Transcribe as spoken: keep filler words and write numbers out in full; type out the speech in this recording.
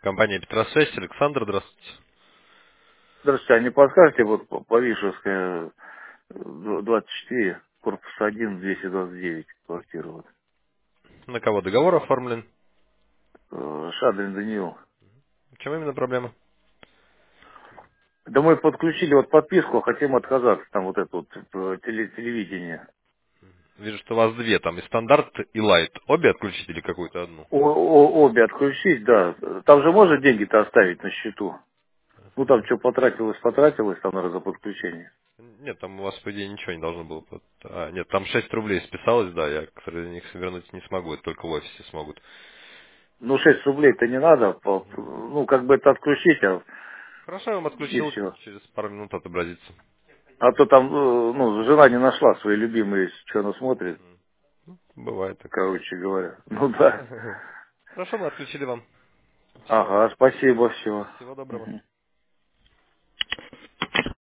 Компания Петросвязь, Александр, здравствуйте. Здравствуйте, а не подскажете, вот по по Вишевская, д- двадцать четыре, корпус один, двести двадцать девять, квартира, вот. На кого договор оформлен? Э, Шадрин Даниил. В чем именно проблема? Да мы подключили вот подписку, а хотим отказаться, там вот это вот э, теле- телевидение. Вижу, что у вас две, там и стандарт, и лайт. Обе отключить или какую-то одну? О- о- обе отключить, да. Там же можно деньги-то оставить на счету? Ну там что потратилось, потратилось, там, наверное, за подключение. Нет, там у вас, по идее, ничего не должно было. под- А, нет, там шесть рублей списалось, да, я, к сожалению, их вернуть не смогу, это только в офисе смогут. Ну шесть рублей-то не надо, по- ну как бы это отключить, а Хорошо, я вам и отключил, все. через пару минут отобразится. А то там, э, ну, жена не нашла свои любимые, что она смотрит, Бывает такое. короче говоря. Ну да. Хорошо, мы отключили вам. Все. Ага, спасибо, все. Всего доброго.